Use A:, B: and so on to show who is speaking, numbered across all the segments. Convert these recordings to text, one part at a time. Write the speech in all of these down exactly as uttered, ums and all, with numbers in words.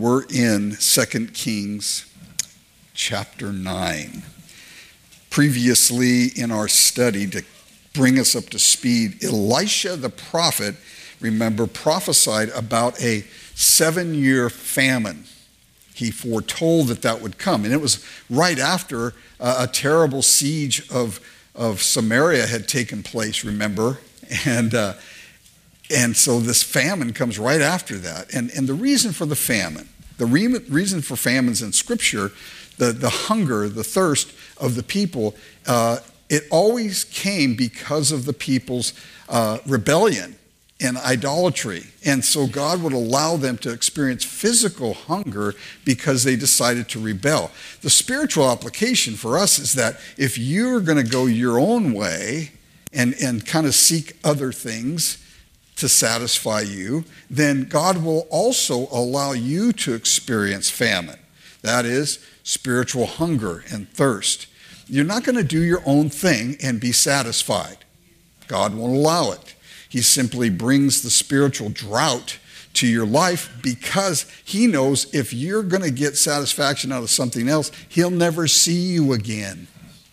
A: We're in Second Kings chapter nine. Previously in our study, to bring us up to speed, Elisha the prophet, remember, prophesied about a seven-year famine. He foretold that that would come. And it was right after uh, a terrible siege of, of Samaria had taken place, remember? And uh, and so this famine comes right after that. And, and the reason for the famine, the re- reason for famines in Scripture, the, the hunger, the thirst of the people, uh, it always came because of the people's uh, rebellion and idolatry. And so God would allow them to experience physical hunger because they decided to rebel. The spiritual application for us is that if you're going to go your own way and, and kind of seek other things to satisfy you, then God will also allow you to experience famine. That is spiritual hunger and thirst. You're not going to do your own thing and be satisfied. God won't allow it. He simply brings the spiritual drought to your life because he knows if you're going to get satisfaction out of something else, he'll never see you again.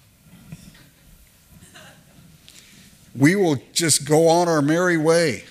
A: We will just go on our merry way.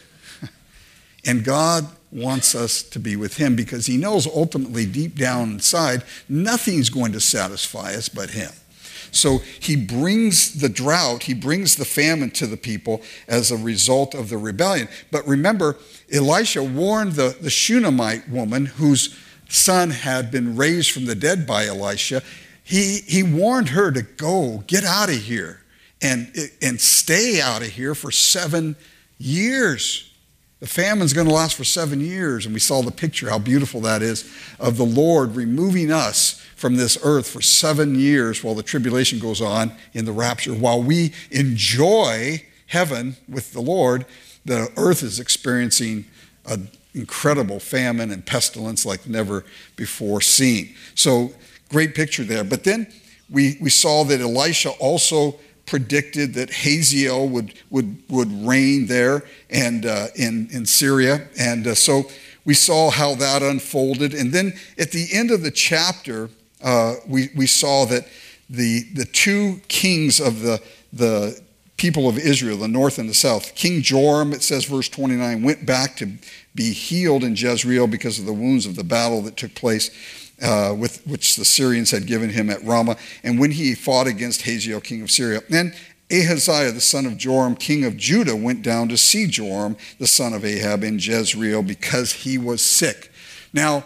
A: And God wants us to be with him because he knows ultimately deep down inside, nothing's going to satisfy us but him. So he brings the drought, he brings the famine to the people as a result of the rebellion. But remember, Elisha warned the, the Shunammite woman whose son had been raised from the dead by Elisha. He, he warned her to go, get out of here, and, and stay out of here for seven years. The famine's going to last for seven years, and we saw the picture, how beautiful that is, of the Lord removing us from this earth for seven years while the tribulation goes on in the rapture. While we enjoy heaven with the Lord, the earth is experiencing an incredible famine and pestilence like never before seen. So, great picture there. But then we, we saw that Elisha also predicted that Hazael would would would reign there and uh, in in Syria, and uh, so we saw how that unfolded. And then at the end of the chapter, uh, we we saw that the the two kings of the the people of Israel, the north and the south, King Joram, it says verse twenty-nine, went back to be healed in Jezreel because of the wounds of the battle that took place, Uh, with which the Syrians had given him at Ramah, and when he fought against Hazael, king of Syria. And Ahaziah, the son of Joram, king of Judah, went down to see Joram, the son of Ahab, in Jezreel because he was sick. Now,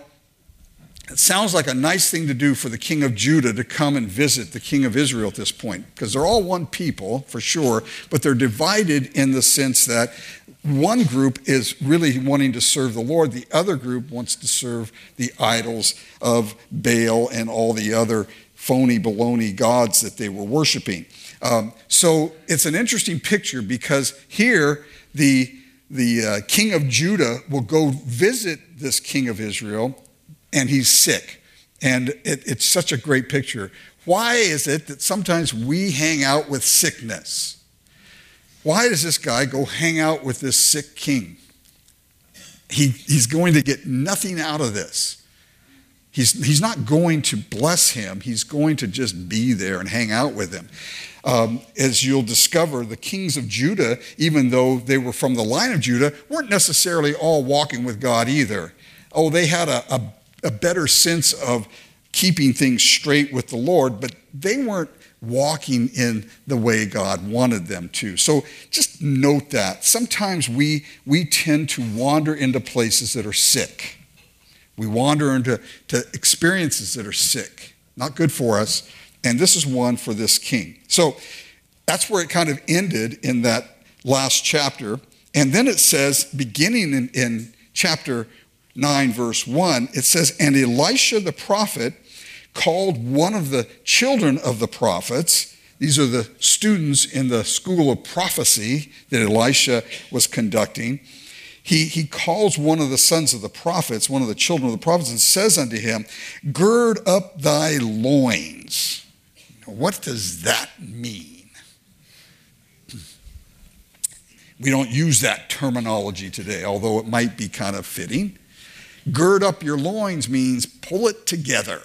A: it sounds like a nice thing to do for the king of Judah to come and visit the king of Israel at this point, because they're all one people, for sure, but they're divided in the sense that one group is really wanting to serve the Lord. The other group wants to serve the idols of Baal and all the other phony baloney gods that they were worshiping. Um, so it's an interesting picture because here the, the uh, king of Judah will go visit this king of Israel, and he's sick. And it, it's such a great picture. Why is it that sometimes we hang out with sickness? Why does this guy go hang out with this sick king? He, he's going to get nothing out of this. He's, he's not going to bless him. He's going to just be there and hang out with him. Um, as you'll discover, the kings of Judah, even though they were from the line of Judah, weren't necessarily all walking with God either. Oh, they had a, a, a better sense of keeping things straight with the Lord, but they weren't walking in the way God wanted them to. So just note that. Sometimes we we tend to wander into places that are sick. We wander into to experiences that are sick. Not good for us. And this is one for this king. So that's where it kind of ended in that last chapter. And then it says, beginning in, in chapter nine, verse one, it says, and Elisha the prophet called one of the children of the prophets. These are the students in the school of prophecy that Elisha was conducting. He, he calls one of the sons of the prophets, one of the children of the prophets, and says unto him, gird up thy loins. What does that mean? We don't use that terminology today, although it might be kind of fitting. Gird up your loins means pull it together.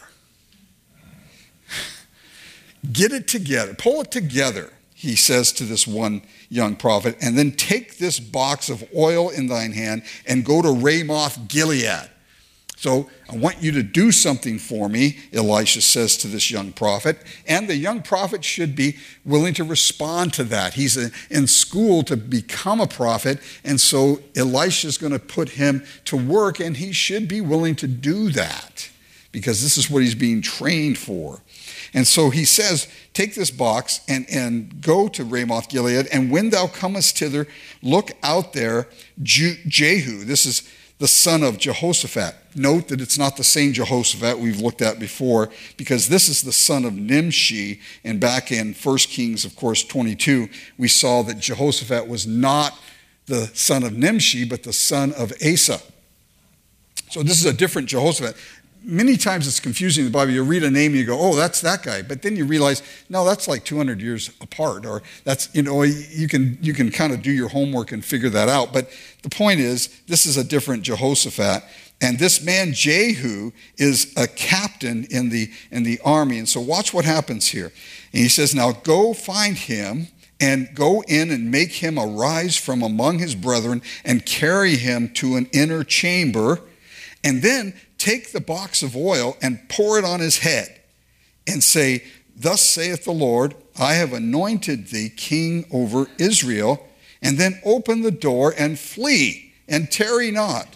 A: Get it together. Pull it together, he says to this one young prophet, and then take this box of oil in thine hand and go to Ramoth Gilead. So I want you to do something for me, Elisha says to this young prophet. And the young prophet should be willing to respond to that. He's in school to become a prophet, and so Elisha's going to put him to work, and he should be willing to do that because this is what he's being trained for. And so he says, take this box and, and go to Ramoth Gilead, and when thou comest thither, look out there, Jehu. This is the son of Jehoshaphat. Note that it's not the same Jehoshaphat we've looked at before, because this is the son of Nimshi. And back in First Kings, of course, twenty-two, we saw that Jehoshaphat was not the son of Nimshi, but the son of Asa. So this is a different Jehoshaphat. Many times it's confusing in the Bible. You read a name and you go, oh, that's that guy. But then you realize, no, that's like two hundred years apart. Or that's, you know, you can you can kind of do your homework and figure that out. But the point is, this is a different Jehoshaphat. And this man, Jehu, is a captain in the, in the army. And so watch what happens here. And he says, now go find him and go in and make him arise from among his brethren and carry him to an inner chamber. And then take the box of oil and pour it on his head and say, thus saith the Lord, I have anointed thee king over Israel. And then open the door and flee and tarry not.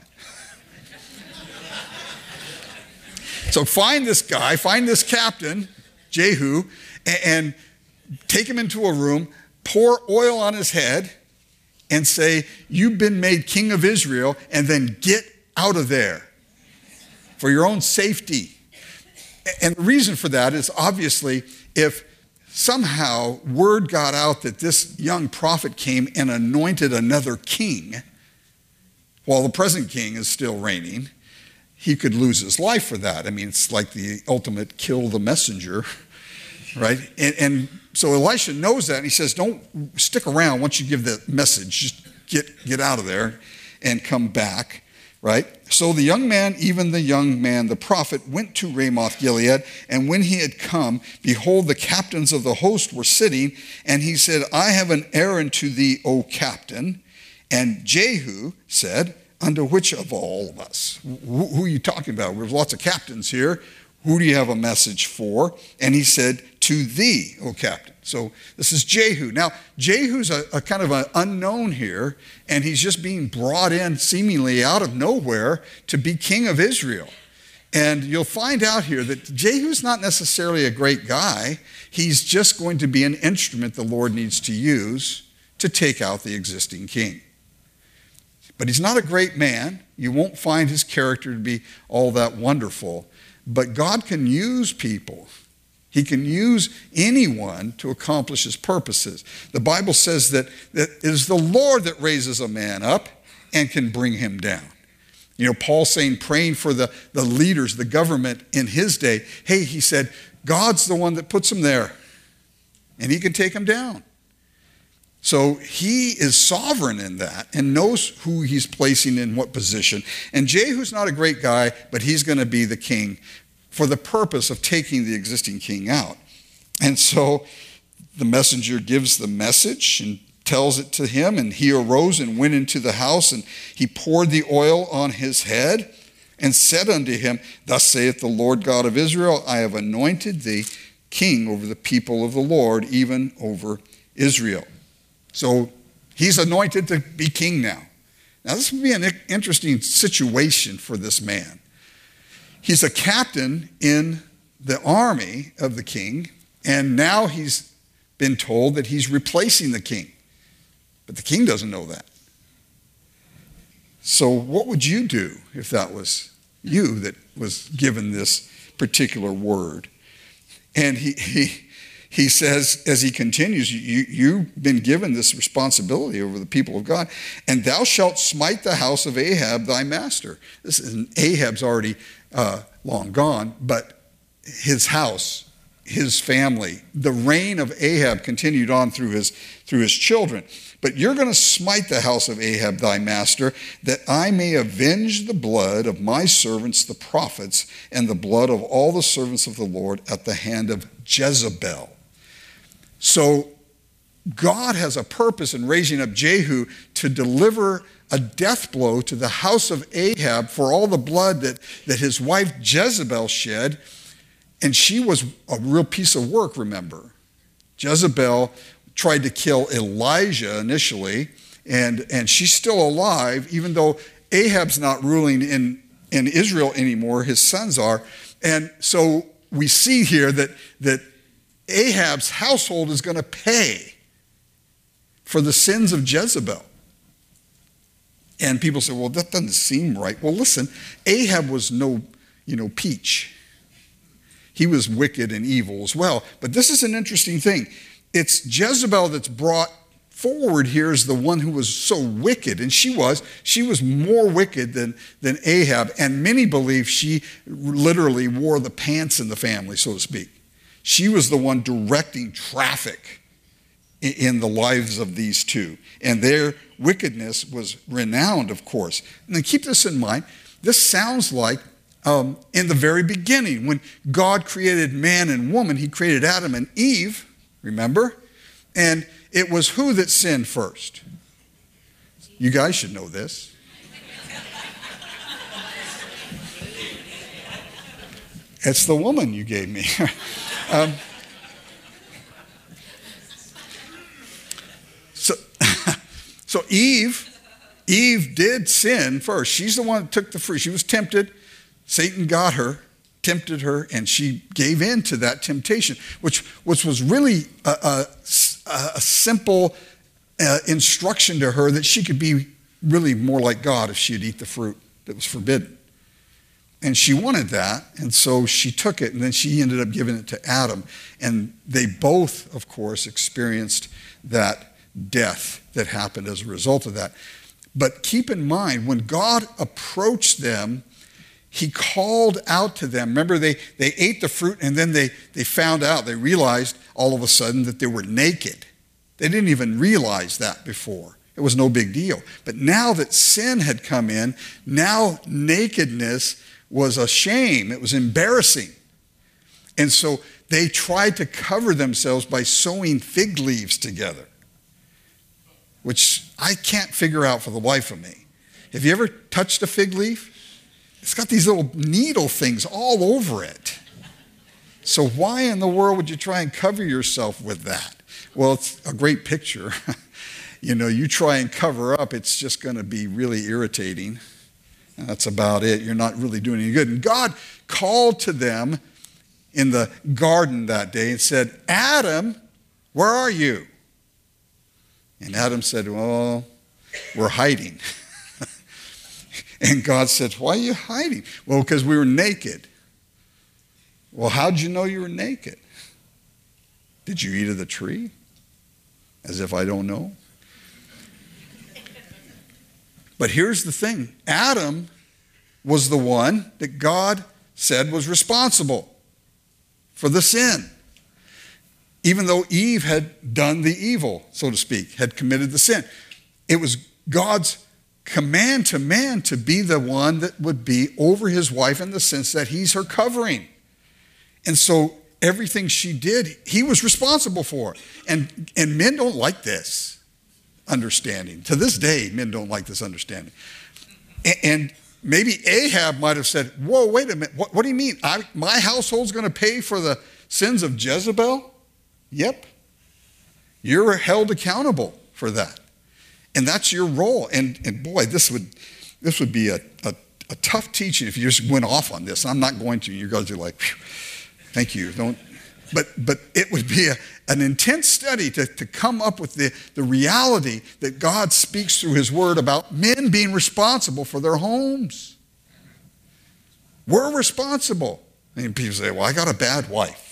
A: So find this guy, find this captain, Jehu, and take him into a room, pour oil on his head, and say, you've been made king of Israel, and then get out of there for your own safety. And the reason for that is obviously if somehow word got out that this young prophet came and anointed another king while the present king is still reigning, he could lose his life for that. I mean, it's like the ultimate kill the messenger, right? And, and so Elisha knows that, and he says, don't stick around once you give the message. Just get, get out of there and come back, right? So the young man, even the young man, the prophet, went to Ramoth Gilead, and when he had come, behold, the captains of the host were sitting, and he said, I have an errand to thee, O captain. And Jehu said, unto which of all of us? Who, who are you talking about? There's lots of captains here. Who do you have a message for? And he said, to thee, O captain. So this is Jehu. Now, Jehu's a, a kind of an unknown here, and he's just being brought in seemingly out of nowhere to be king of Israel. And you'll find out here that Jehu's not necessarily a great guy. He's just going to be an instrument the Lord needs to use to take out the existing king. But he's not a great man. You won't find his character to be all that wonderful. But God can use people. He can use anyone to accomplish his purposes. The Bible says that, that it is the Lord that raises a man up and can bring him down. You know, Paul saying, praying for the, the leaders, the government in his day. Hey, he said, God's the one that puts him there, and he can take him down. So he is sovereign in that and knows who he's placing in what position. And Jehu's not a great guy, but he's going to be the king for the purpose of taking the existing king out. And so the messenger gives the message and tells it to him, and he arose and went into the house, and he poured the oil on his head and said unto him, thus saith the Lord God of Israel, I have anointed thee king over the people of the Lord, even over Israel. So he's anointed to be king now. Now this would be an interesting situation for this man. He's a captain in the army of the king, and now he's been told that he's replacing the king. But the king doesn't know that. So what would you do if that was you that was given this particular word? And he... he He says, as he continues, you, you've been given this responsibility over the people of God, and thou shalt smite the house of Ahab thy master. This is, Ahab's already uh, long gone, but his house, his family. The reign of Ahab continued on through his, through his children. But you're going to smite the house of Ahab, thy master, that I may avenge the blood of my servants, the prophets, and the blood of all the servants of the Lord at the hand of Jezebel. So God has a purpose in raising up Jehu to deliver a death blow to the house of Ahab for all the blood that, that his wife Jezebel shed. And she was a real piece of work, remember. Jezebel tried to kill Elijah initially, and, and she's still alive, even though Ahab's not ruling in, in Israel anymore. His sons are. And so we see here that, that Ahab's household is going to pay for the sins of Jezebel. And people say, well, that doesn't seem right. Well, listen, Ahab was no, you know, peach. He was wicked and evil as well. But this is an interesting thing. It's Jezebel that's brought forward here as the one who was so wicked. And she was. She was more wicked than, than Ahab. And many believe she literally wore the pants in the family, so to speak. She was the one directing traffic in, in the lives of these two. And their wickedness was renowned, of course. And then keep this in mind. This sounds like um, in the very beginning, when God created man and woman, he created Adam and Eve. Remember? And it was who that sinned first? You guys should know this. It's the woman you gave me. um, so, so Eve, Eve did sin first. She's the one that took the fruit. She was tempted. Satan got her. Tempted her, and she gave in to that temptation, which, which was really a, a, a simple uh, instruction to her that she could be really more like God if she'd eat the fruit that was forbidden. And she wanted that, and so she took it, and then she ended up giving it to Adam. And they both, of course, experienced that death that happened as a result of that. But keep in mind, when God approached them, he called out to them. Remember, they, they ate the fruit, and then they, they found out, they realized all of a sudden that they were naked. They didn't even realize that before. It was no big deal. But now that sin had come in, now nakedness was a shame. It was embarrassing. And so they tried to cover themselves by sewing fig leaves together, which I can't figure out for the life of me. Have you ever touched a fig leaf? It's got these little needle things all over it. So why in the world would you try and cover yourself with that? Well, it's a great picture. You know, you try and cover up, it's just going to be really irritating. And that's about it. You're not really doing any good. And God called to them in the garden that day and said, Adam, where are you? And Adam said, well, we're hiding. And God said, why are you hiding? Well, because we were naked. Well, how'd you know you were naked? Did you eat of the tree? As if I don't know. But here's the thing. Adam was the one that God said was responsible for the sin. Even though Eve had done the evil, so to speak, had committed the sin. It was God's command to man to be the one that would be over his wife in the sense that he's her covering. And so everything she did, he was responsible for. And, and men don't like this understanding. To this day, men don't like this understanding. And, and maybe Ahab might have said, whoa, wait a minute. What, what do you mean? I, my household's going to pay for the sins of Jezebel? Yep. You're held accountable for that. And that's your role. And, and boy, this would this would be a, a, a tough teaching if you just went off on this. I'm not going to. You guys are like, thank you. Don't. But but it would be a, an intense study to, to come up with the, the reality that God speaks through his word about men being responsible for their homes. We're responsible. And people say, well, I got a bad wife.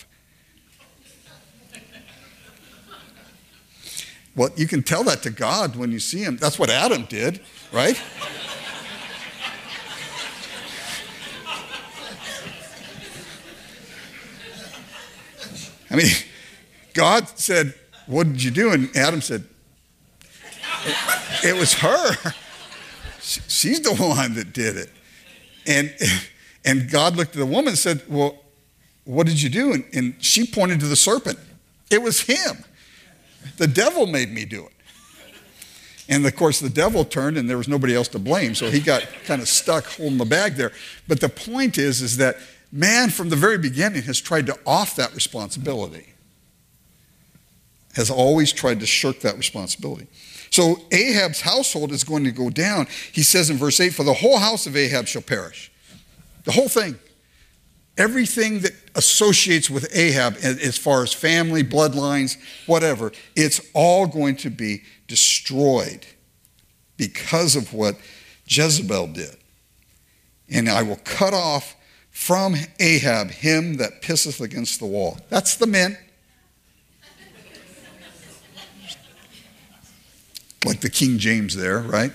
A: Well, you can tell that to God when you see him. That's what Adam did, right? I mean, God said, what did you do? And Adam said, it, it was her. She's the one that did it. And, and God looked at the woman and said, well, what did you do? And, and she pointed to the serpent. It was him. The devil made me do it. And of course, the devil turned and there was nobody else to blame. So he got kind of stuck holding the bag there. But the point is, is that man from the very beginning has tried to off that responsibility. Has always tried to shirk that responsibility. So Ahab's household is going to go down. He says in verse eight, for the whole house of Ahab shall perish. The whole thing. Everything that associates with Ahab as far as family, bloodlines, whatever, it's all going to be destroyed because of what Jezebel did. And I will cut off from Ahab him that pisseth against the wall. That's the men. Like the King James there, right?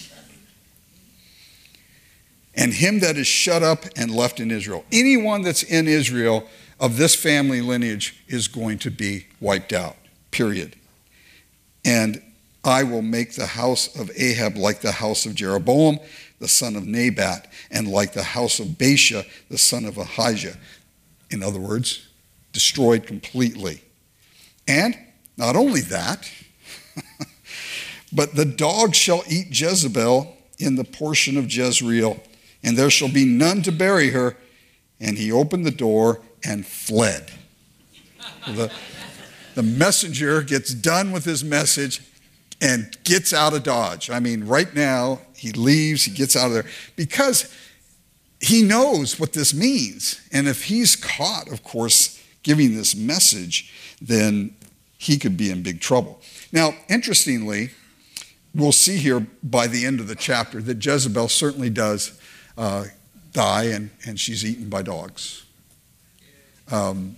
A: And him that is shut up and left in Israel. Anyone that's in Israel of this family lineage is going to be wiped out, period. And I will make the house of Ahab like the house of Jeroboam, the son of Nebat, and like the house of Baasha, the son of Ahijah. In other words, destroyed completely. And not only that, but the dog shall eat Jezebel in the portion of Jezreel, and there shall be none to bury her. And he opened the door and fled. The, the messenger gets done with his message and gets out of Dodge. I mean, right now, he leaves, he gets out of there, because he knows what this means. And if he's caught, of course, giving this message, then he could be in big trouble. Now, interestingly, we'll see here by the end of the chapter that Jezebel certainly does uh, die, and, and she's eaten by dogs. Um,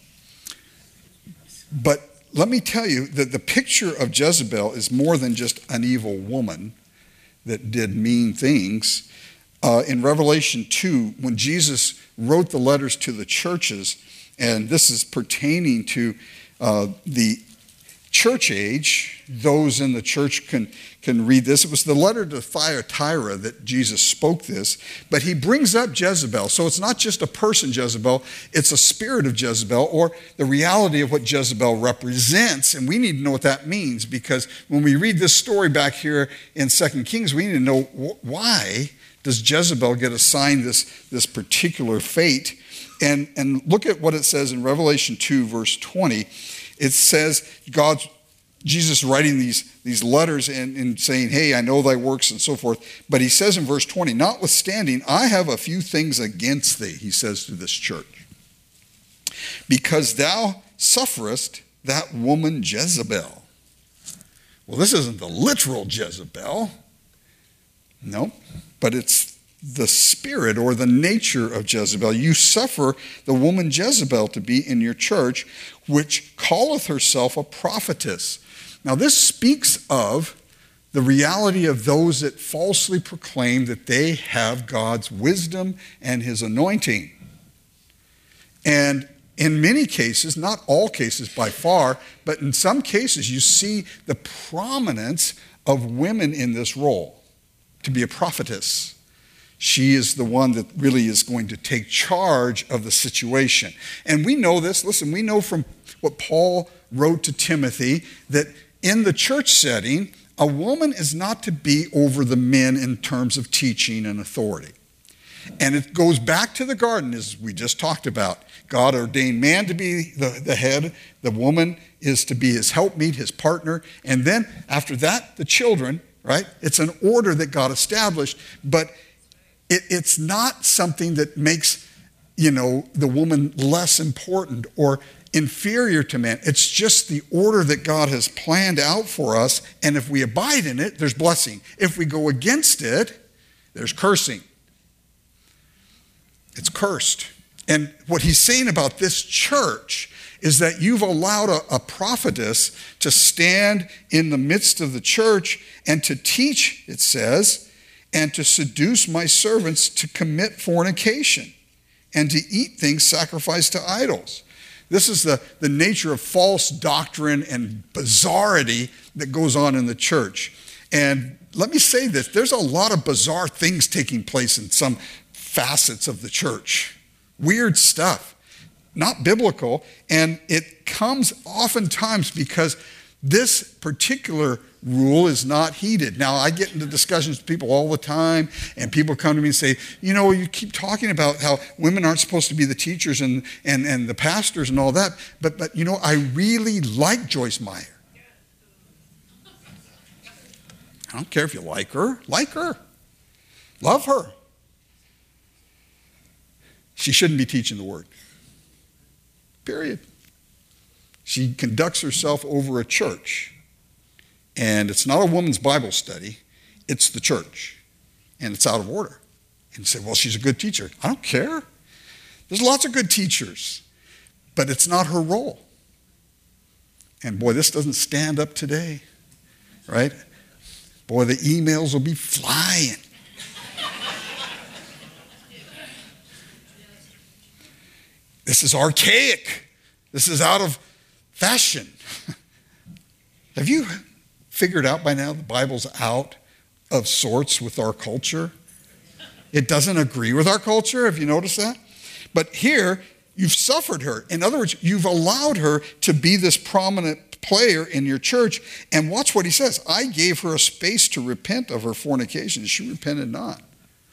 A: but let me tell you that the picture of Jezebel is more than just an evil woman that did mean things. Uh, in Revelation two, when Jesus wrote the letters to the churches, and this is pertaining to uh, the church age, those in the church can, can read this. It was the letter to Thyatira that Jesus spoke this, but he brings up Jezebel. So it's not just a person, Jezebel, it's a spirit of Jezebel, or the reality of what Jezebel represents, and we need to know what that means, because when we read this story back here in Second Kings, we need to know wh- why does Jezebel get assigned this, this particular fate. And, and look at what it says in Revelation two, verse twenty. It says, God, Jesus writing these, these letters and, and saying, hey, I know thy works and so forth. But he says in verse twenty, notwithstanding, I have a few things against thee, he says to this church, because thou sufferest that woman Jezebel. Well, this isn't the literal Jezebel. No, but it's the spirit or the nature of Jezebel. You suffer the woman Jezebel to be in your church, which calleth herself a prophetess. Now this speaks of the reality of those that falsely proclaim that they have God's wisdom and his anointing. And in many cases, not all cases by far, but in some cases you see the prominence of women in this role to be a prophetess. She is the one that really is going to take charge of the situation. And we know this, listen, we know from what Paul wrote to Timothy that in the church setting, a woman is not to be over the men in terms of teaching and authority. And it goes back to the garden, as we just talked about. God ordained man to be the, the head. The woman is to be his helpmeet, his partner. And then after that, the children, right? It's an order that God established, but it, it's not something that makes, you know, the woman less important or inferior to man. It's just the order that God has planned out for us, and if we abide in it, there's blessing. If we go against it, there's cursing. It's cursed. And what he's saying about this church is that you've allowed a, a prophetess to stand in the midst of the church and to teach, it says, and to seduce my servants to commit fornication and to eat things sacrificed to idols. This is the, the nature of false doctrine and bizarrity that goes on in the church. And let me say this, there's a lot of bizarre things taking place in some facets of the church. Weird stuff, not biblical, and it comes oftentimes because this particular rule is not heeded. Now, I get into discussions with people all the time, and people come to me and say, you know, you keep talking about how women aren't supposed to be the teachers and, and, and the pastors and all that, but, but, you know, I really like Joyce Meyer. I don't care if you like her. Like her. Love her. She shouldn't be teaching the word. Period. She conducts herself over a church. And it's not a woman's Bible study. It's the church. And it's out of order. And you say, well, she's a good teacher. I don't care. There's lots of good teachers. But it's not her role. And boy, this doesn't stand up today. Right? Boy, the emails will be flying. This is archaic. This is out of fashion. Have you figured out by now the Bible's out of sorts with our culture? It doesn't agree with our culture. Have you noticed that? But here, you've suffered her. In other words, you've allowed her to be this prominent player in your church. And watch what he says. I gave her a space to repent of her fornication. She repented not.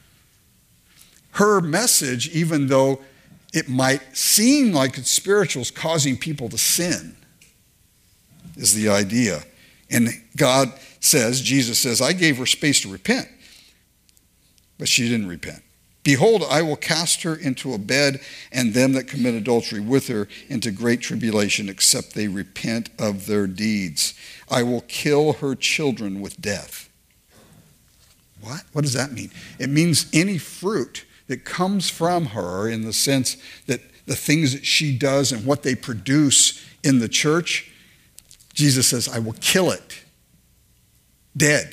A: Her message, even though it might seem like it's spiritual, is causing people to sin, is the idea. And God says, Jesus says, I gave her space to repent. But she didn't repent. Behold, I will cast her into a bed, and them that commit adultery with her into great tribulation, except they repent of their deeds. I will kill her children with death. What? What does that mean? It means any fruit that comes from her, in the sense that the things that she does and what they produce in the church, Jesus says, I will kill it. Dead.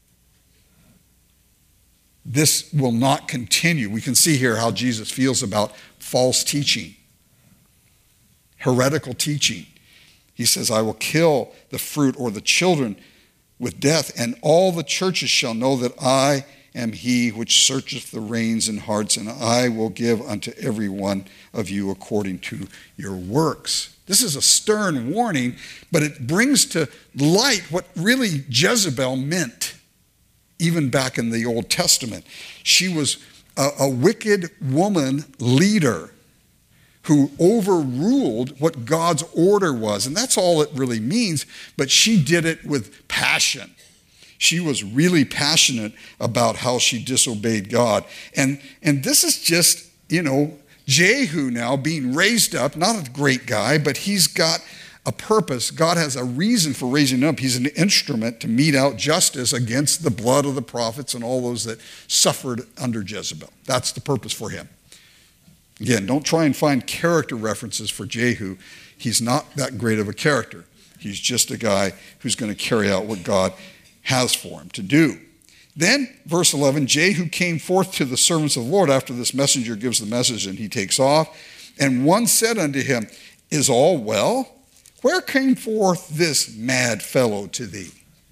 A: This will not continue. We can see here how Jesus feels about false teaching, heretical teaching. He says, I will kill the fruit or the children with death, and all the churches shall know that I am he which searcheth the reins and hearts, and I will give unto every one of you according to your works. This is a stern warning, but it brings to light what really Jezebel meant. Even back in the Old Testament, she was a, a wicked woman leader who overruled what God's order was. And that's all it really means, but she did it with passion. She was really passionate about how she disobeyed God. And, and this is just, you know, Jehu now being raised up, not a great guy, but he's got a purpose. God has a reason for raising him up. He's an instrument to mete out justice against the blood of the prophets and all those that suffered under Jezebel. That's the purpose for him. Again, don't try and find character references for Jehu. He's not that great of a character. He's just a guy who's going to carry out what God has for him to do. Then, verse eleven, Jehu came forth to the servants of the Lord after this messenger gives the message, and he takes off. And one said unto him, Is all well? Where came forth this mad fellow to thee?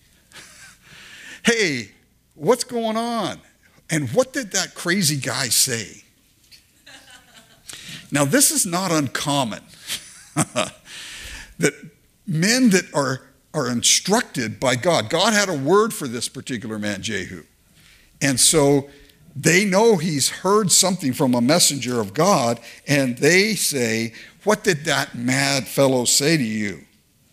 A: Hey, what's going on? And what did that crazy guy say? Now, this is not uncommon. That men that are, are instructed by God, God had a word for this particular man, Jehu. And so they know he's heard something from a messenger of God, and they say, what did that mad fellow say to you?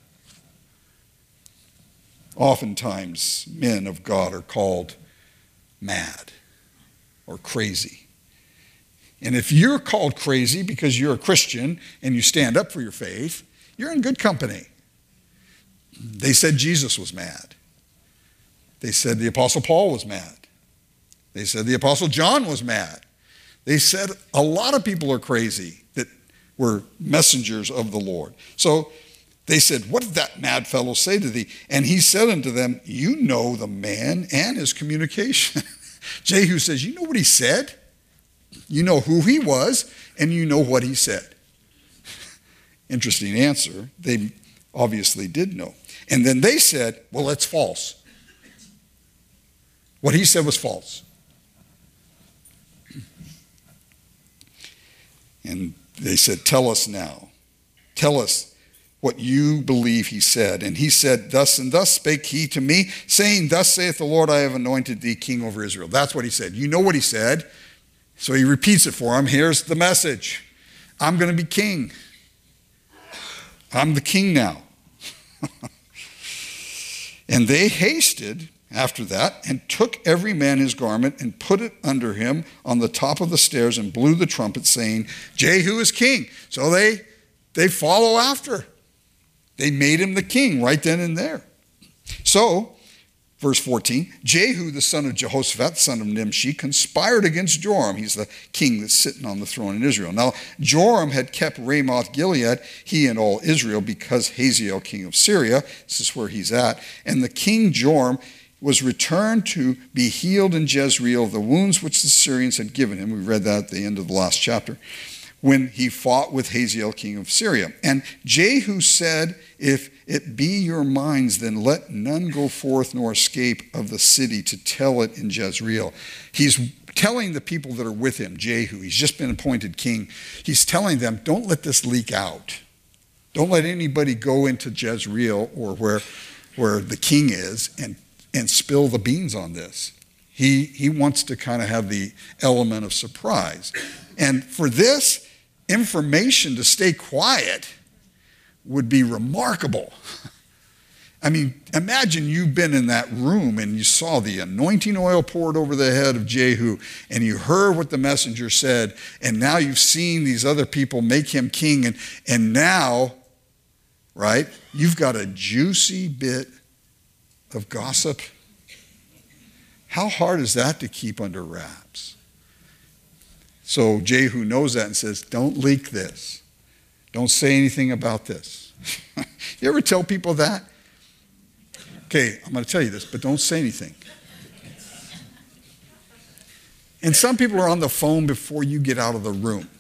A: Oftentimes, men of God are called mad or crazy. And if you're called crazy because you're a Christian and you stand up for your faith, you're in good company. They said Jesus was mad. They said the Apostle Paul was mad. They said the Apostle John was mad. They said a lot of people are crazy that were messengers of the Lord. So they said, what did that mad fellow say to thee? And he said unto them, you know the man and his communication. Jehu says, you know what he said? You know who he was, and you know what he said. Interesting answer. They obviously did know. And then they said, well, it's false. What he said was false. And they said, tell us now. Tell us what you believe he said. And he said, thus and thus spake he to me, saying, thus saith the Lord, I have anointed thee king over Israel. That's what he said. You know what he said. So he repeats it for him. Here's the message. I'm going to be king. I'm the king now. And they hasted after that and took every man his garment and put it under him on the top of the stairs and blew the trumpet, saying, Jehu is king. So they, they follow after. They made him the king right then and there. So, verse fourteen, Jehu, the son of Jehoshaphat, son of Nimshi, conspired against Joram. He's the king that's sitting on the throne in Israel. Now, Joram had kept Ramoth Gilead, he and all Israel, because Hazael, king of Syria, this is where he's at, and the king Joram was returned to be healed in Jezreel of the wounds which the Syrians had given him. We read that at the end of the last chapter, when he fought with Hazael, king of Syria. And Jehu said, if it be your minds, then let none go forth nor escape of the city to tell it in Jezreel. He's telling the people that are with him, Jehu, he's just been appointed king. He's telling them, don't let this leak out. Don't let anybody go into Jezreel or where, where the king is and, and spill the beans on this. He, he wants to kind of have the element of surprise. And for this information to stay quiet would be remarkable. I mean, imagine you've been in that room and you saw the anointing oil poured over the head of Jehu, and you heard what the messenger said, and now you've seen these other people make him king, and, and now, right, you've got a juicy bit of gossip. How hard is that to keep under wraps? So Jehu knows that and says, don't leak this. Don't say anything about this. You ever tell people that? Okay, I'm going to tell you this, but don't say anything. And some people are on the phone before you get out of the room.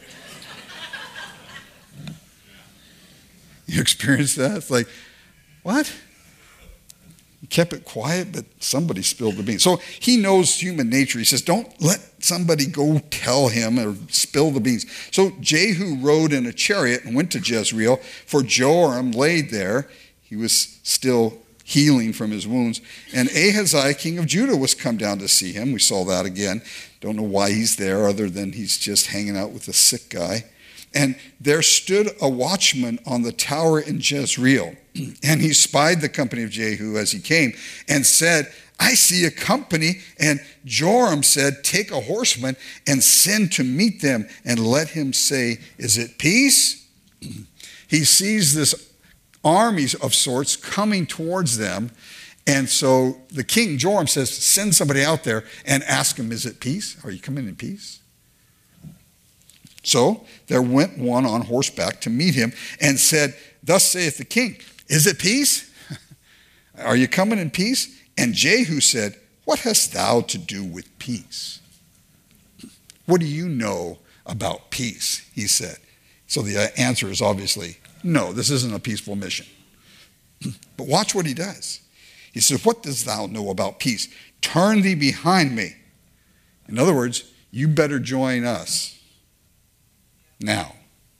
A: You experience that? It's like, what? He kept it quiet, but somebody spilled the beans. So he knows human nature. He says, don't let somebody go tell him or spill the beans. So Jehu rode in a chariot and went to Jezreel, for Joram laid there. He was still healing from his wounds. And Ahaziah, king of Judah, was come down to see him. We saw that again. Don't know why he's there other than he's just hanging out with a sick guy. And there stood a watchman on the tower in Jezreel. And he spied the company of Jehu as he came and said, I see a company. And Joram said, take a horseman and send to meet them and let him say, is it peace? He sees this army of sorts coming towards them. And so the king, Joram, says, send somebody out there and ask him, is it peace? Are you coming in peace? So there went one on horseback to meet him and said, thus saith the king, is it peace? Are you coming in peace? And Jehu said, what hast thou to do with peace? What do you know about peace? He said. So the answer is obviously, no, this isn't a peaceful mission. But watch what he does. He said, what dost thou know about peace? Turn thee behind me. In other words, you better join us now.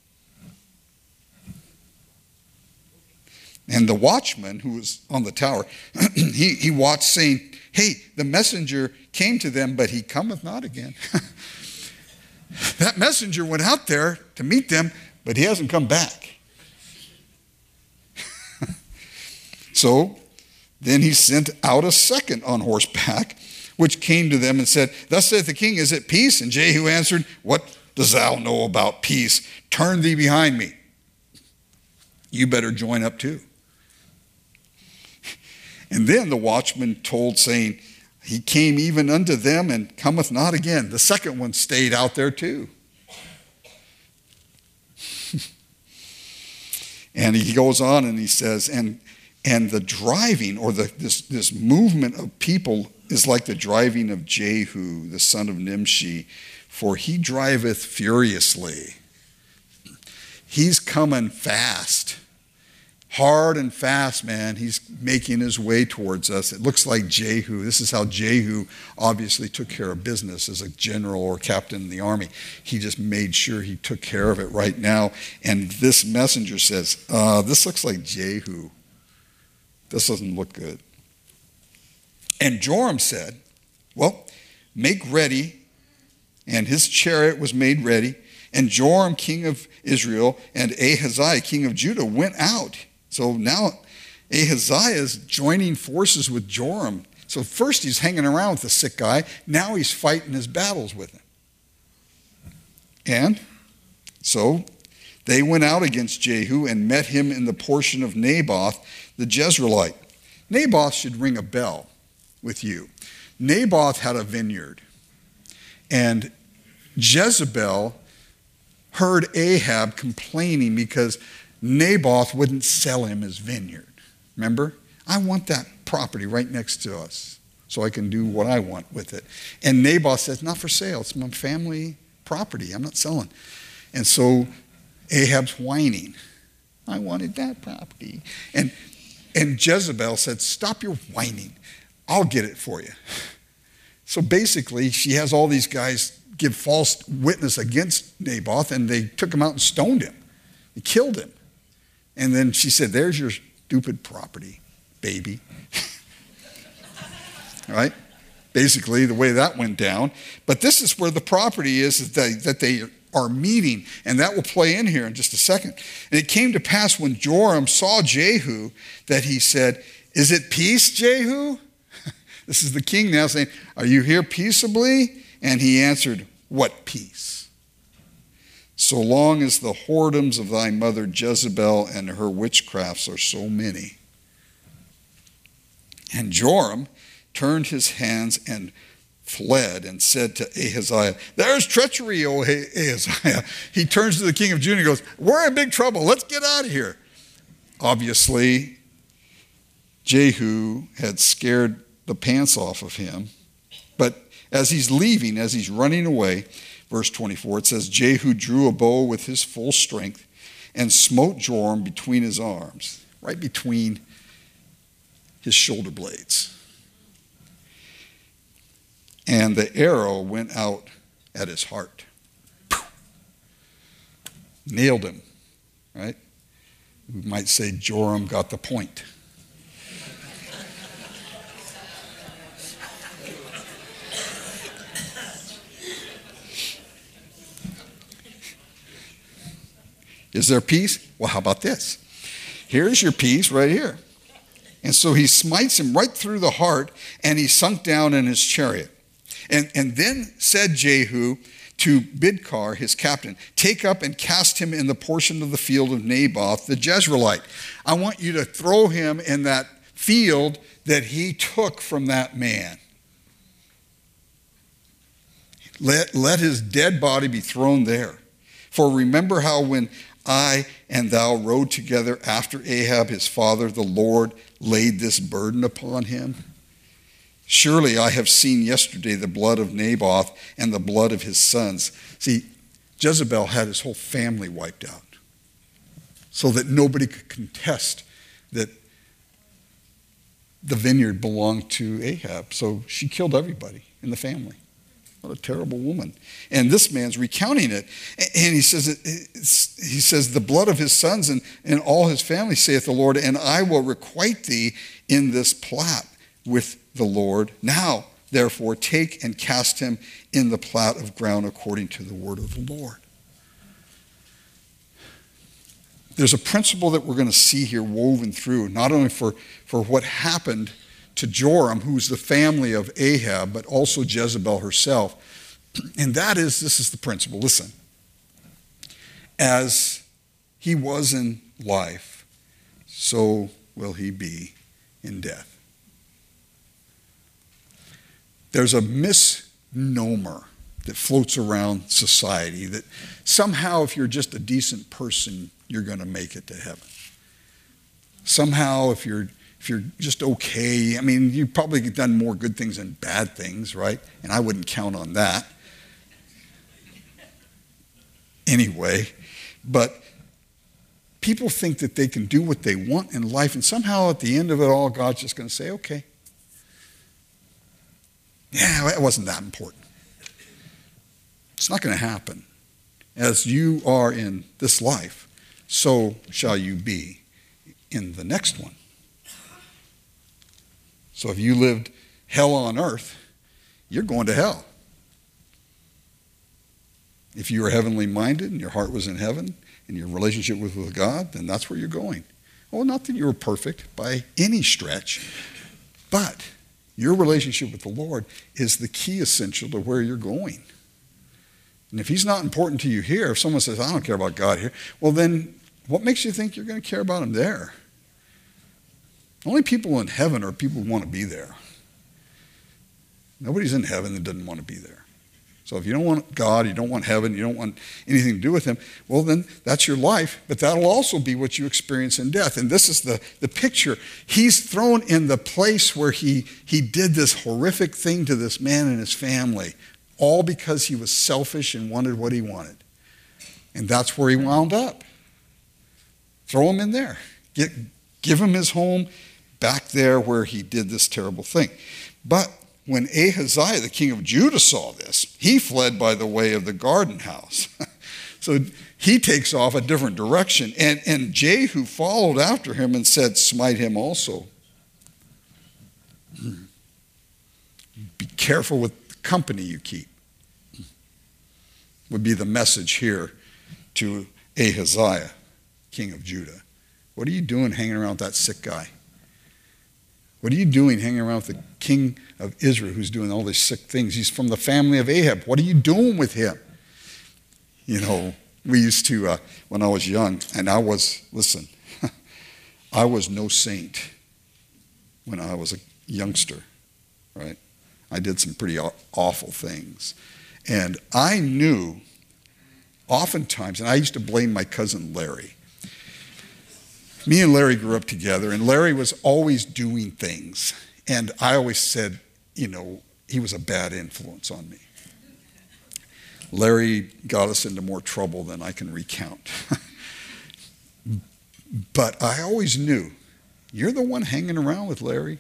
A: And the watchman who was on the tower, he, he watched, saying, hey, the messenger came to them, but he cometh not again. That messenger went out there to meet them, but he hasn't come back. So then he sent out a second on horseback, which came to them and said, thus saith the king, is it peace? And Jehu answered, what dost thou know about peace? Turn thee behind me. You better join up too. And then the watchman told, saying, he came even unto them and cometh not again. The second one stayed out there too. And he goes on and he says, and and the driving or the this this movement of people is like the driving of Jehu, the son of Nimshi, for he driveth furiously. he's coming fast. Hard and fast, man. He's making his way towards us. It looks like Jehu. This is how Jehu obviously took care of business as a general or captain in the army. He just made sure he took care of it right now. And this messenger says, uh, this looks like Jehu. This doesn't look good. And Joram said, well, make ready. And his chariot was made ready. And Joram, king of Israel, and Ahaziah, king of Judah, went out. So now Ahaziah is joining forces with Joram. So first he's hanging around with the sick guy. Now he's fighting his battles with him. And so they went out against Jehu and met him in the portion of Naboth the Jezreelite. Naboth should ring a bell with you. Naboth had a vineyard. And Jezebel heard Ahab complaining because Naboth wouldn't sell him his vineyard. Remember? I want that property right next to us so I can do what I want with it. And Naboth says, not for sale. It's my family property. I'm not selling. And so Ahab's whining. I wanted that property. And, and Jezebel said, stop your whining. I'll get it for you. So basically, she has all these guys give false witness against Naboth, and they took him out and stoned him. They killed him. And then she said, there's your stupid property, baby. All right? Basically, the way that went down. But this is where the property is that they, that they are meeting, and that will play in here in just a second. And it came to pass when Joram saw Jehu that he said, is it peace, Jehu? This is the king now saying, are you here peaceably? And he answered, what peace? So long as the whoredoms of thy mother Jezebel and her witchcrafts are so many. And Joram turned his hands and fled and said to Ahaziah, there's treachery, O Ahaziah. He turns to the king of Judah and goes, we're in big trouble. Let's get out of here. Obviously, Jehu had scared the pants off of him. But as he's leaving, as he's running away, verse twenty-four, it says, Jehu drew a bow with his full strength and smote Joram between his arms, right between his shoulder blades. And the arrow went out at his heart. Nailed him, right? We might say Joram got the point. Is there peace? Well, how about this? Here's your peace right here. And so he smites him right through the heart, and he sunk down in his chariot. And, and then said Jehu to Bidkar, his captain, take up and cast him in the portion of the field of Naboth the Jezreelite. I want you to throw him in that field that he took from that man. Let, let his dead body be thrown there. For remember how when I and thou rode together after Ahab his father, the Lord laid this burden upon him? Surely I have seen yesterday the blood of Naboth and the blood of his sons. See, Jezebel had his whole family wiped out so that nobody could contest that the vineyard belonged to Ahab. So she killed everybody in the family. What a terrible woman. And this man's recounting it. And he says, he says, the blood of his sons and, and all his family, saith the Lord, and I will requite thee in this plot with the Lord. Now, therefore, take and cast him in the plot of ground according to the word of the Lord. There's a principle that we're going to see here woven through, not only for, for what happened to Joram, who's the family of Ahab, but also Jezebel herself. And that is, this is the principle. Listen. As he was in life, so will he be in death. There's a misnomer that floats around society that somehow if you're just a decent person, you're going to make it to heaven. Somehow if you're If you're just okay, I mean, you've probably done more good things than bad things, right? And I wouldn't count on that. Anyway, but people think that they can do what they want in life, and somehow at the end of it all, God's just going to say, okay. Yeah, it wasn't that important. It's not going to happen. As you are in this life, so shall you be in the next one. So if you lived hell on earth, you're going to hell. If you were heavenly minded and your heart was in heaven and your relationship was with God, then that's where you're going. Well, not that you were perfect by any stretch, but your relationship with the Lord is the key essential to where you're going. And if he's not important to you here, if someone says, I don't care about God here, well then, what makes you think you're going to care about him there? Only people in heaven are people who want to be there. Nobody's in heaven that doesn't want to be there. So if you don't want God, you don't want heaven, you don't want anything to do with him, well then that's your life, but that'll also be what you experience in death. And this is the, the picture. He's thrown in the place where he, he did this horrific thing to this man and his family, all because he was selfish and wanted what he wanted. And that's where he wound up. Throw him in there. Get, give him his home back there where he did this terrible thing. But when Ahaziah, the king of Judah, saw this, he fled by the way of the garden house. So he takes off a different direction. And, and Jehu followed after him and said, smite him also. Be careful with the company you keep, would be the message here to Ahaziah, king of Judah. What are you doing hanging around with that sick guy? What are you doing hanging around with the king of Israel who's doing all these sick things? He's from the family of Ahab. What are you doing with him? You know, we used to, uh, when I was young, and I was, listen, I was no saint when I was a youngster, right? I did some pretty awful things. And I knew, oftentimes, and I used to blame my cousin Larry. Me and Larry grew up together, and Larry was always doing things. And I always said, you know, he was a bad influence on me. Larry got us into more trouble than I can recount. But I always knew, you're the one hanging around with Larry.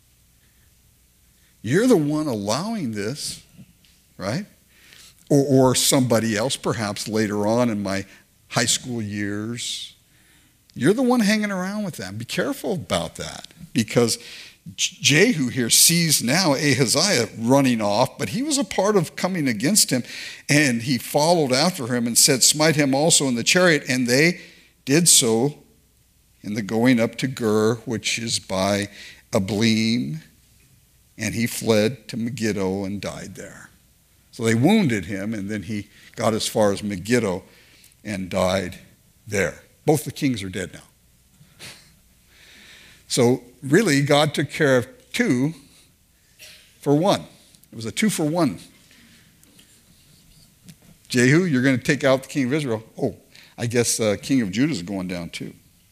A: You're the one allowing this, right? Or, or somebody else, perhaps later on in my high school years. You're the one hanging around with them. Be careful about that, because Jehu here sees now Ahaziah running off, but he was a part of coming against him, and he followed after him and said, smite him also in the chariot, and they did so in the going up to Gur, which is by Ablim, and he fled to Megiddo and died there. So they wounded him, and then he got as far as Megiddo and died there. Both the kings are dead now. So really, God took care of two for one. It was a two for one. Jehu, you're going to take out the king of Israel. Oh, I guess uh, king of Judah is going down too.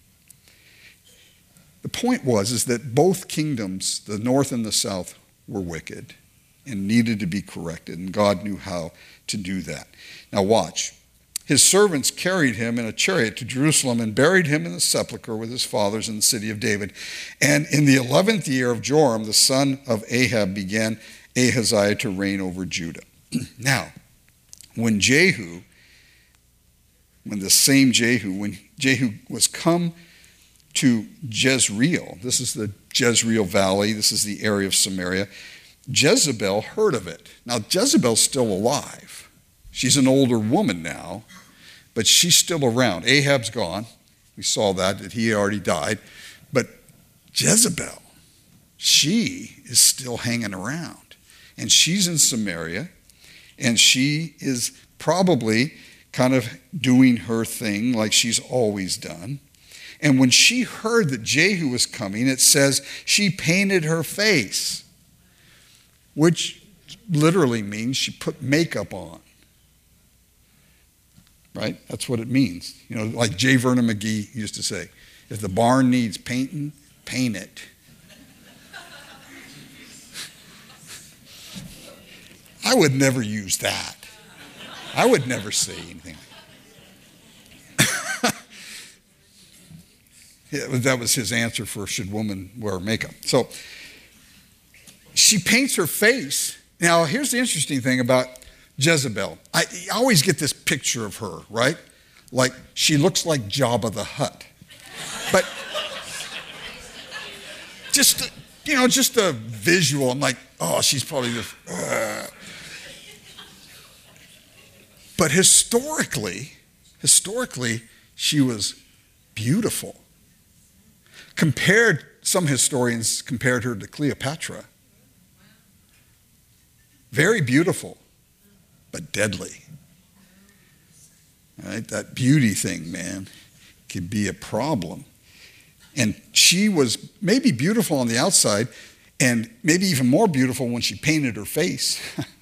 A: The point was is that both kingdoms, the north and the south, were wicked and needed to be corrected, and God knew how to do that. Now watch. His servants carried him in a chariot to Jerusalem and buried him in the sepulchre with his fathers in the city of David. And in the eleventh year of Joram, the son of Ahab, began Ahaziah to reign over Judah. Now, when Jehu, when the same Jehu, when Jehu was come to Jezreel, this is the Jezreel Valley, this is the area of Samaria, Jezebel heard of it. Now, Jezebel's still alive. She's an older woman now, but she's still around. Ahab's gone. We saw that, that he already died. But Jezebel, she is still hanging around. And she's in Samaria, and she is probably kind of doing her thing like she's always done. And when she heard that Jehu was coming, it says she painted her face, which literally means she put makeup on. Right? That's what it means. You know, like J. Vernon McGee used to say, if the barn needs painting, paint it. I would never use that. I would never say anything. That was his answer for should women wear makeup. So she paints her face. Now, here's the interesting thing about Jezebel. I, I always get this picture of her, right? Like she looks like Jabba the Hutt. But just, you know, just a visual, I'm like, oh, she's probably just, uh. But historically, historically, she was beautiful. Compared, some historians compared her to Cleopatra. Very beautiful, but deadly. Right? That beauty thing, man, could be a problem. And she was maybe beautiful on the outside, and maybe even more beautiful when she painted her face.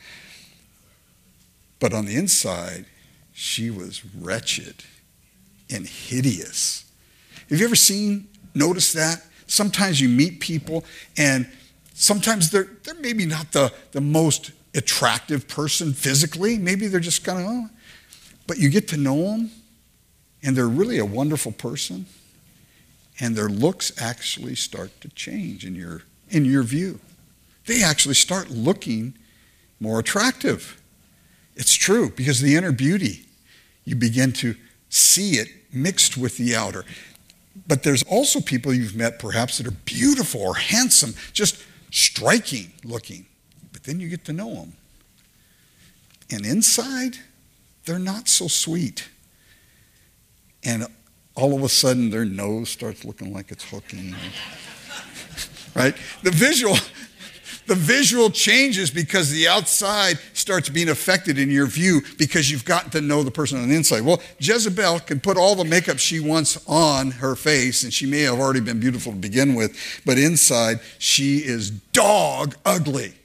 A: But on the inside, she was wretched and hideous. Have you ever seen, noticed that? Sometimes you meet people and sometimes they're, they're maybe not the, the most attractive person physically. Maybe they're just kind of, oh. But you get to know them and they're really a wonderful person and their looks actually start to change in your, in your view. They actually start looking more attractive. It's true, because the inner beauty, you begin to see it mixed with the outer. But there's also people you've met perhaps that are beautiful or handsome, just striking looking. But then you get to know them. And inside, they're not so sweet. And all of a sudden, their nose starts looking like it's hooking. Right? The visual... The visual changes because the outside starts being affected in your view because you've gotten to know the person on the inside. Well, Jezebel can put all the makeup she wants on her face, and she may have already been beautiful to begin with, but inside she is dog ugly.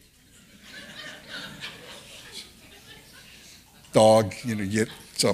A: Dog, you know, get so.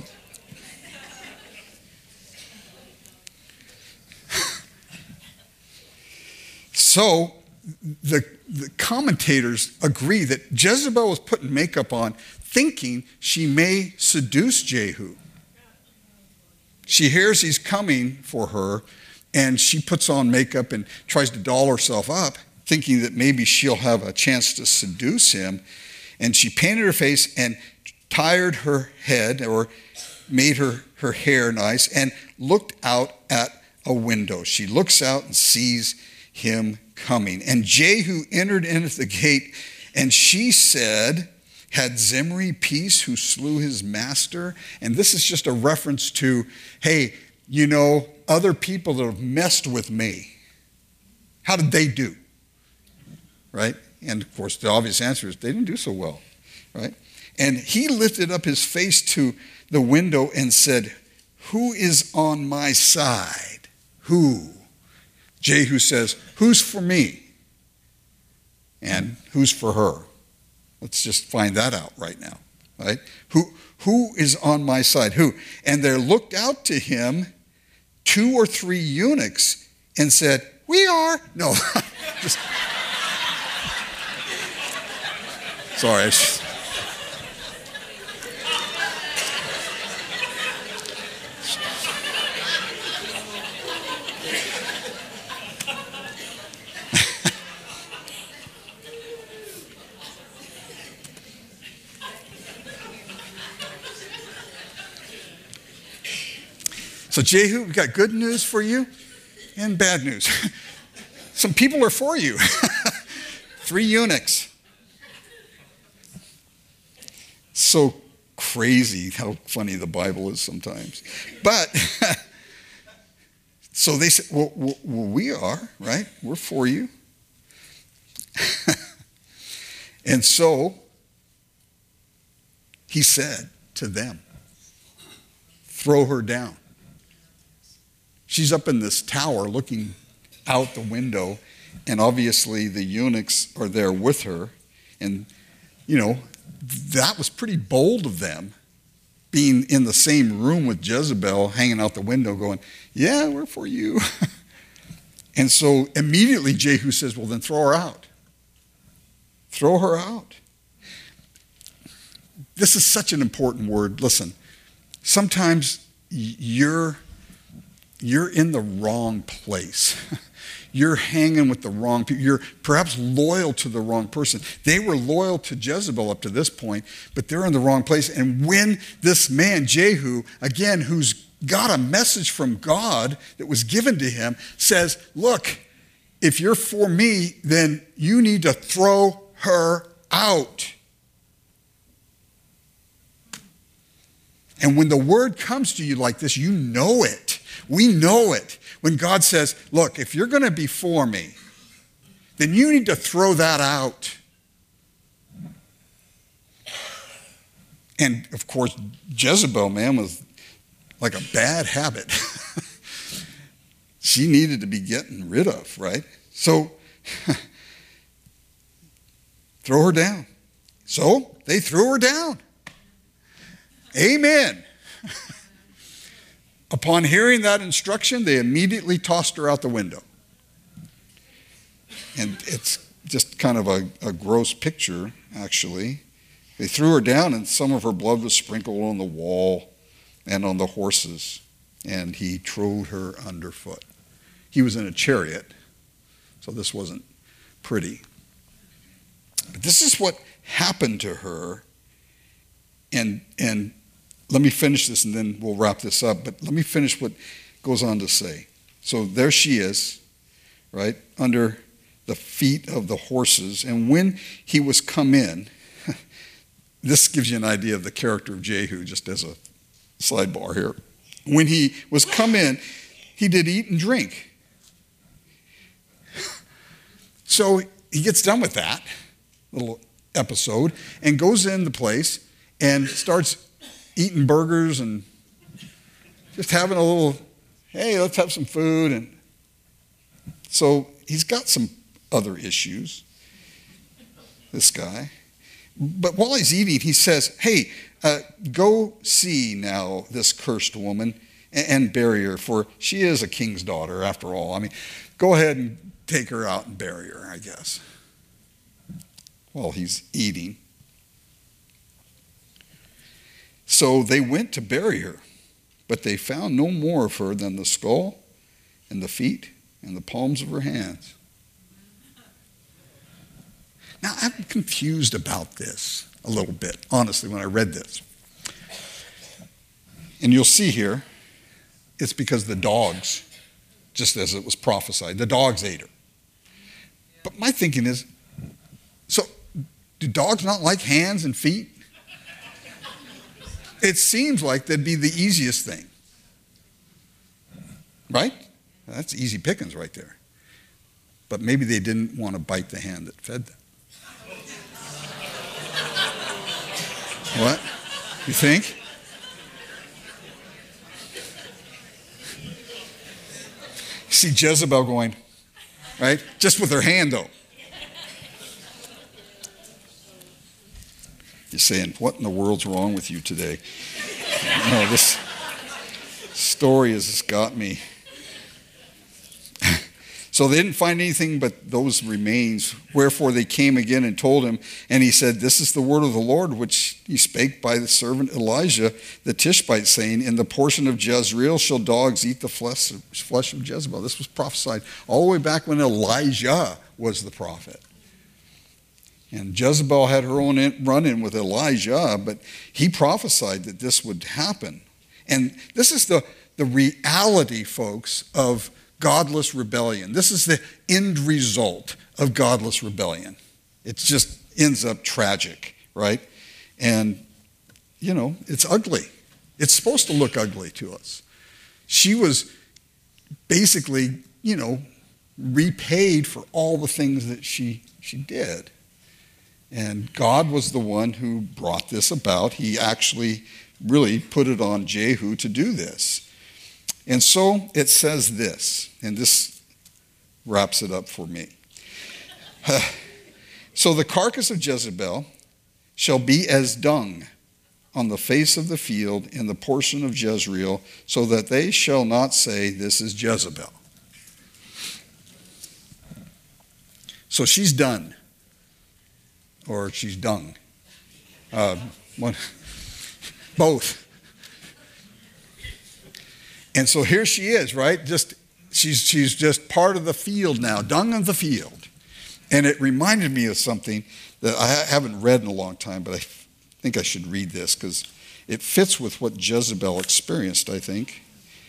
A: So the, the commentators agree that Jezebel was putting makeup on thinking she may seduce Jehu. She hears he's coming for her, and she puts on makeup and tries to doll herself up, thinking that maybe she'll have a chance to seduce him. And she painted her face and tied her head, or made her, her hair nice, and looked out at a window. She looks out and sees him coming. And Jehu entered into the gate, and she said, had Zimri peace who slew his master? And this is just a reference to, hey, you know, other people that have messed with me, how did they do? Right? And of course, the obvious answer is they didn't do so well. Right? And he lifted up his face to the window and said, who is on my side? Who? Jehu says, who's for me? And who's for her? Let's just find that out right now, right? Who, who is on my side? Who? And there looked out to him two or three eunuchs and said, we are. No, just, sorry. So Jehu, we've got good news for you and bad news. Some people are for you. Three eunuchs. So crazy how funny the Bible is sometimes. But, so they said, well, well, well, we are, right? We're for you. And so he said to them, throw her down. She's up in this tower looking out the window, and obviously the eunuchs are there with her. And, you know, that was pretty bold of them, being in the same room with Jezebel, hanging out the window going, yeah, we're for you. And so immediately Jehu says, well, then throw her out. Throw her out. This is such an important word. Listen, sometimes you're you're in the wrong place. You're hanging with the wrong people. You're perhaps loyal to the wrong person. They were loyal to Jezebel up to this point, but they're in the wrong place. And when this man, Jehu, again, who's got a message from God that was given to him, says, look, if you're for me, then you need to throw her out. And when the word comes to you like this, you know it. We know it. When God says, look, if you're going to be for me, then you need to throw that out. And of course, Jezebel, man, was like a bad habit. She needed to be getting rid of, right? So, throw her down. So, they threw her down. Amen. Upon hearing that instruction, they immediately tossed her out the window. And it's just kind of a, a gross picture, actually. They threw her down, and some of her blood was sprinkled on the wall and on the horses, and he trode her underfoot. He was in a chariot, so this wasn't pretty. But this is what happened to her, and and let me finish this and then we'll wrap this up. But let me finish what goes on to say. So there she is, right, under the feet of the horses. And when he was come in, this gives you an idea of the character of Jehu, just as a sidebar here. When he was come in, he did eat and drink. So he gets done with that little episode and goes in the place and starts eating burgers and just having a little, hey, let's have some food. And so he's got some other issues, this guy. But while he's eating, he says, hey, uh, go see now this cursed woman and, and bury her, for she is a king's daughter after all. I mean, go ahead and take her out and bury her, I guess, while he's eating. So they went to bury her, but they found no more of her than the skull and the feet and the palms of her hands. Now, I'm confused about this a little bit, honestly, when I read this. And you'll see here, it's because the dogs, just as it was prophesied, the dogs ate her. But my thinking is, so do dogs not like hands and feet? It seems like that'd be the easiest thing. Right? That's easy pickings right there. But maybe they didn't want to bite the hand that fed them. What? You think? You see Jezebel going, right? Just with her hand, though. You're saying, what in the world's wrong with you today? No, this story has just got me. So they didn't find anything but those remains. Wherefore they came again and told him, and he said, this is the word of the Lord, which he spake by the servant Elijah the Tishbite, saying, in the portion of Jezreel shall dogs eat the flesh of, flesh of Jezebel. This was prophesied all the way back when Elijah was the prophet. And Jezebel had her own run-in with Elijah, but he prophesied that this would happen. And this is the, the reality, folks, of godless rebellion. This is the end result of godless rebellion. It just ends up tragic, right? And, you know, it's ugly. It's supposed to look ugly to us. She was basically, you know, repaid for all the things that she, she did. And God was the one who brought this about. He actually really put it on Jehu to do this. And so it says this, and this wraps it up for me. So the carcass of Jezebel shall be as dung on the face of the field in the portion of Jezreel, so that they shall not say, this is Jezebel. So she's done. Or she's dung. Uh, one, both. And so here she is, right? Just she's she's just part of the field now, dung of the field. And it reminded me of something that I haven't read in a long time, but I think I should read this because it fits with what Jezebel experienced, I think.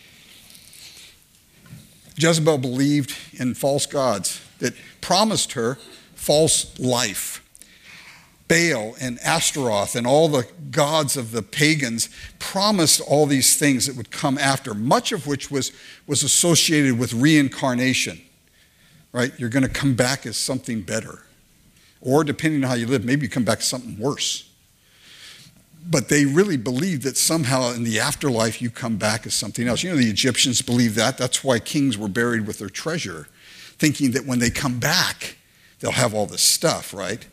A: Jezebel believed in false gods that promised her false life. Baal and Ashtaroth and all the gods of the pagans promised all these things that would come after, much of which was, was associated with reincarnation, right? You're going to come back as something better. Or depending on how you live, maybe you come back as something worse. But they really believed that somehow in the afterlife you come back as something else. You know, the Egyptians believed that. That's why kings were buried with their treasure, thinking that when they come back, they'll have all this stuff, right?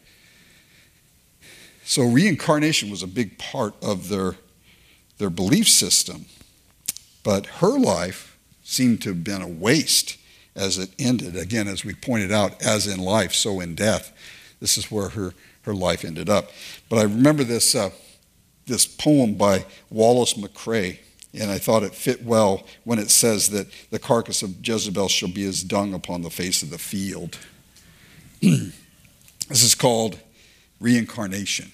A: So reincarnation was a big part of their, their belief system. But her life seemed to have been a waste as it ended. Again, as we pointed out, as in life, so in death. This is where her, her life ended up. But I remember this, uh, this poem by Wallace McCrae, and I thought it fit well when it says that the carcass of Jezebel shall be as dung upon the face of the field. This is called Reincarnation.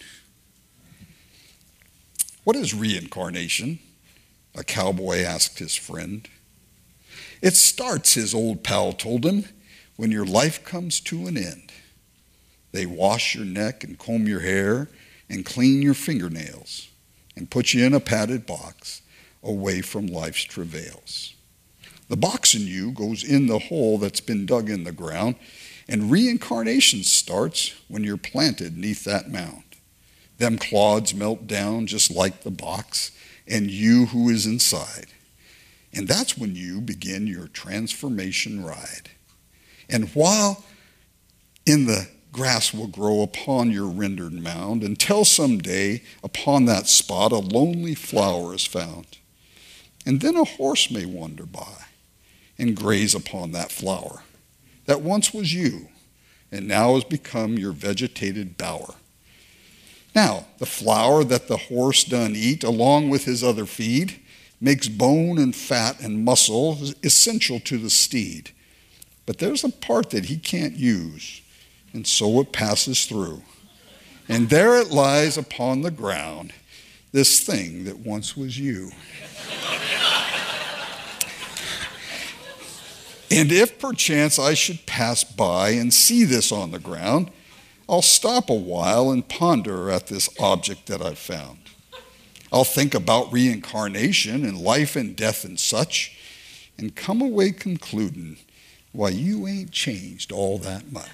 A: What is reincarnation? A cowboy asked his friend. It starts, his old pal told him, when your life comes to an end. They wash your neck and comb your hair and clean your fingernails and put you in a padded box away from life's travails. The box in you goes in the hole that's been dug in the ground, and reincarnation starts when you're planted neath that mound. Them clods melt down just like the box, and you who is inside. And that's when you begin your transformation ride. And while in the grass will grow upon your rendered mound, until someday upon that spot a lonely flower is found. And then a horse may wander by and graze upon that flower that once was you, and now has become your vegetated bower. Now, the flour that the horse done eat, along with his other feed, makes bone and fat and muscle essential to the steed. But there's a part that he can't use, and so it passes through. And there it lies upon the ground, this thing that once was you. And if perchance I should pass by and see this on the ground, I'll stop a while and ponder at this object that I've found. I'll think about reincarnation and life and death and such, and come away concluding, why, you ain't changed all that much.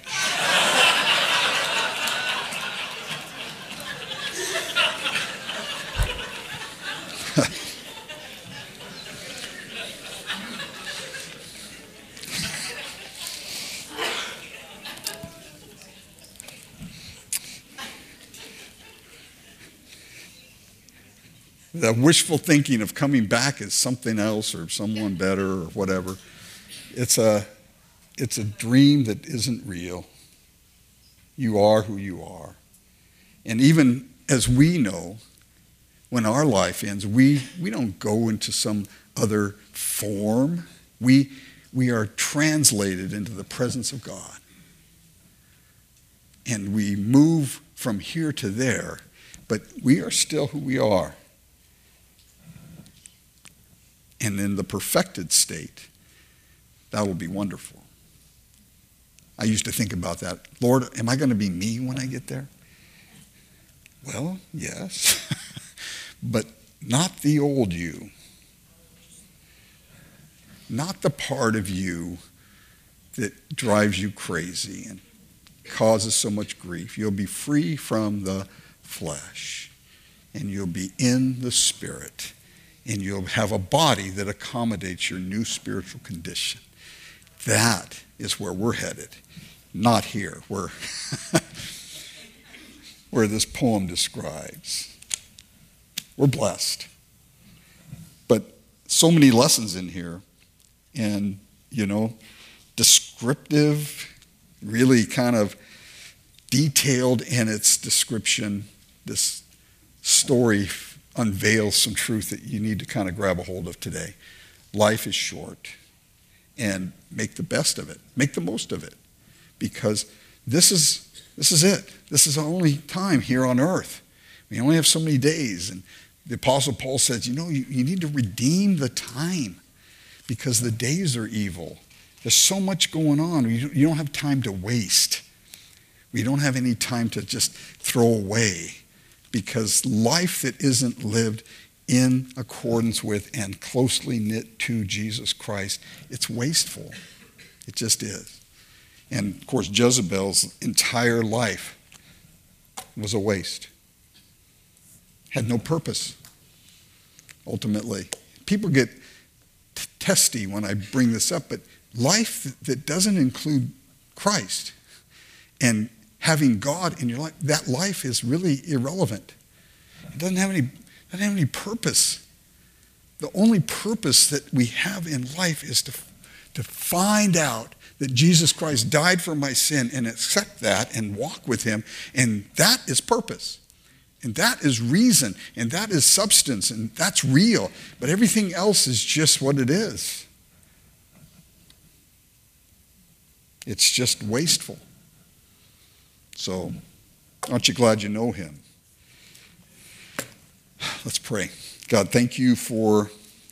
A: That wishful thinking of coming back as something else or someone better or whatever, it's a, it's a dream that isn't real. You are who you are. And even as we know, when our life ends, we, we don't go into some other form. We, we are translated into the presence of God. And we move from here to there, but we are still who we are. And in the perfected state, that will be wonderful. I used to think about that. Lord, am I going to be me when I get there? Well, yes. But not the old you. Not the part of you that drives you crazy and causes so much grief. You'll be free from the flesh, and you'll be in the spirit. And you'll have a body that accommodates your new spiritual condition. That is where we're headed, not here, where, where this poem describes. We're blessed. But so many lessons in here, and, you know, descriptive, really kind of detailed in its description. This story unveils some truth that you need to kind of grab a hold of today. Life is short, and make the best of it. Make the most of it, because this is this is it. This is our only time here on earth. We only have so many days, and the Apostle Paul says, you know, you, you need to redeem the time because the days are evil. There's so much going on. You, you don't have time to waste. We don't have any time to just throw away, because life that isn't lived in accordance with and closely knit to Jesus Christ, it's wasteful. It just is. And of course, Jezebel's entire life was a waste. Had no purpose, ultimately. People get t- testy when I bring this up, but life that doesn't include Christ and having God in your life, that life is really irrelevant. It doesn't have any doesn't have any purpose. The only purpose that we have in life is to, to find out that Jesus Christ died for my sin and accept that and walk with him, and that is purpose. And that is reason, and that is substance, and that's real. But everything else is just what it is. It's just wasteful. So, aren't you glad you know him? Let's pray. God, thank you for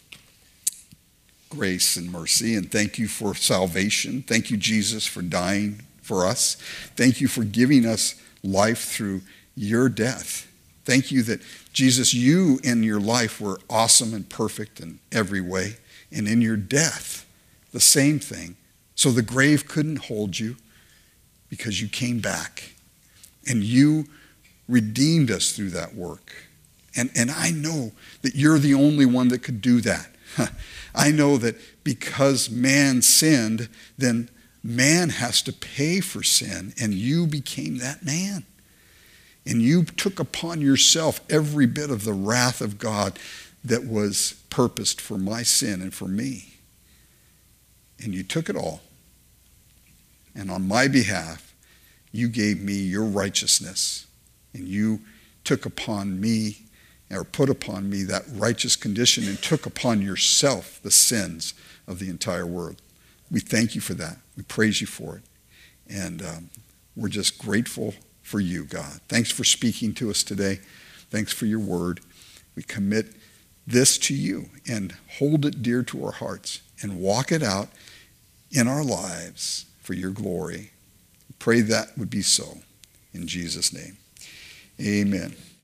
A: grace and mercy, and thank you for salvation. Thank you, Jesus, for dying for us. Thank you for giving us life through your death. Thank you that, Jesus, you in your life were awesome and perfect in every way, and in your death, the same thing. So the grave couldn't hold you because you came back, and you redeemed us through that work. And, and I know that you're the only one that could do that. I know that because man sinned, then man has to pay for sin, and you became that man. And you took upon yourself every bit of the wrath of God that was purposed for my sin and for me. And you took it all. And on my behalf, you gave me your righteousness. And you took upon me, or put upon me, that righteous condition, and took upon yourself the sins of the entire world. We thank you for that. We praise you for it. And um, we're just grateful for you, God. Thanks for speaking to us today. Thanks for your word. We commit this to you and hold it dear to our hearts and walk it out in our lives for your glory. Pray that would be so. In Jesus' name, amen.